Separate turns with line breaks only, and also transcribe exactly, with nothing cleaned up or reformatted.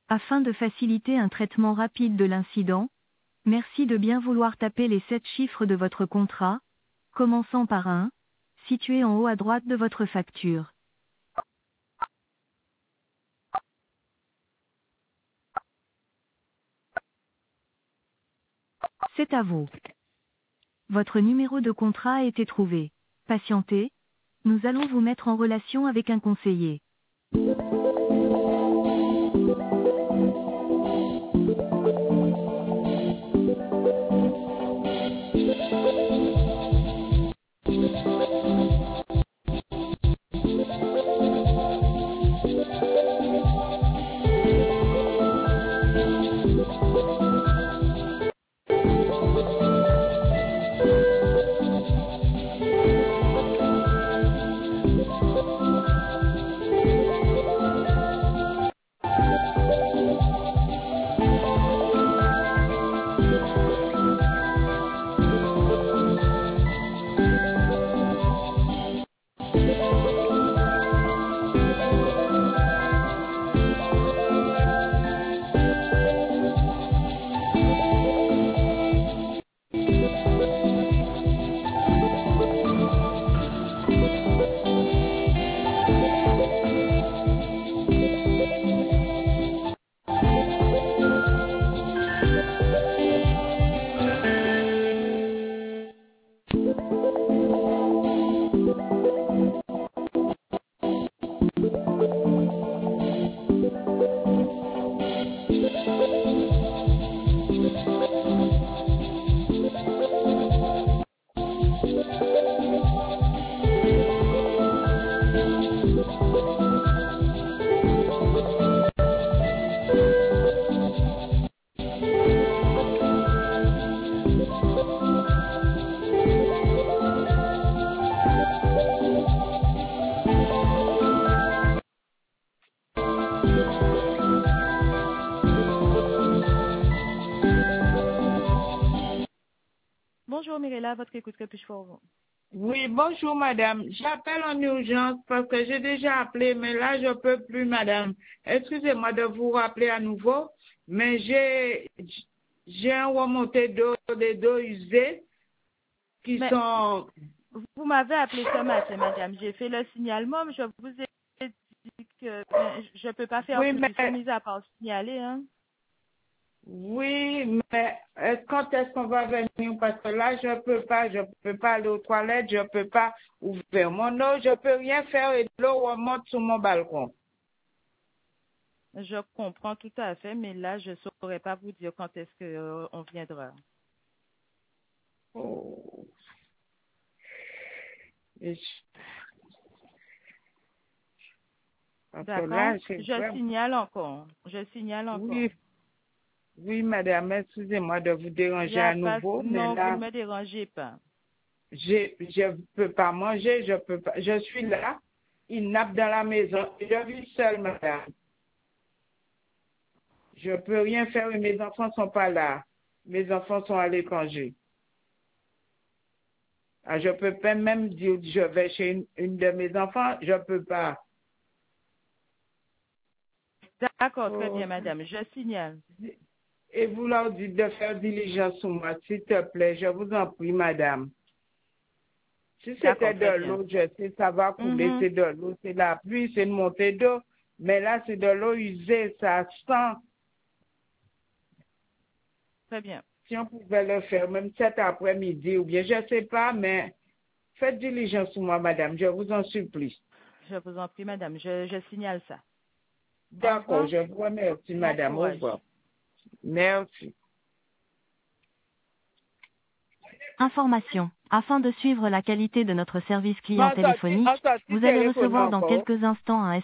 Afin de faciliter un traitement rapide de l'incident, merci de bien vouloir taper les sept chiffres de votre contrat, commençant par un, situé en haut à droite de votre facture. C'est à vous. Votre numéro de contrat a été trouvé. Patientez, nous allons vous mettre en relation avec un conseiller.
Bonjour Mirella, votre écoute, que puis-je pour vous?
Oui, bonjour madame. J'appelle en urgence parce que j'ai déjà appelé, mais là je peux plus madame. Excusez-moi de vous rappeler à nouveau, mais j'ai j'ai un remonté d'eau, des dos usés qui
Mais
sont...
vous m'avez appelé ce matin, madame. J'ai fait le signalement, mais je vous ai dit que ben, je ne peux pas faire
Oui,
plus que ça,
mais
mis à part signaler. Hein.
oui, mais est-ce- quand est-ce qu'on va venir? Parce que là, je peux pas, je peux pas aller aux toilettes, je peux pas ouvrir mon eau, je peux rien faire et l'eau remonte sur mon balcon.
Je comprends tout à fait, mais là, je ne saurais pas vous dire quand est-ce qu'on viendra.
Oh. Et je- Parce que
D'accord?
là, c'est
Je
vraiment...
signale encore. Je signale encore.
Oui, oui, madame, excusez-moi de vous
Il
déranger
y a
à
pas...
nouveau, mais
Non, vous ne
là,
me dérangez pas.
j'ai, je peux pas manger, je peux pas, je suis là, il nappe dans la maison, je vis seule, madame. Je peux rien faire et mes enfants sont pas là. Mes enfants sont à l'étranger. Ah, je peux pas même dire je vais chez une, une de mes enfants, je peux pas.
D'accord, très
Oh.
bien, madame. Je signale.
Et vous leur dites de faire diligence sur moi, s'il te plaît, je vous en prie, madame. Si c'était
D'accord,
de
très bien.
l'eau, je sais, ça va couler,
Mhm.
c'est de l'eau, c'est la pluie, c'est une montée d'eau. Mais là, c'est de l'eau usée, ça sent.
Très bien.
Si on pouvait le faire, même cet après-midi, ou bien, je sais pas, mais faites diligence sur moi, madame, je vous en supplie.
Je vous en prie, madame. Je, je signale ça. Au
D'accord,
revoir.
je vous remercie,
Bon
madame. Au
courage.
revoir. Merci.
Information. Afin de suivre la qualité de notre service client
En sorti,
téléphonique,
en sorti
vous allez
téléphone
recevoir dans
encore.
quelques instants un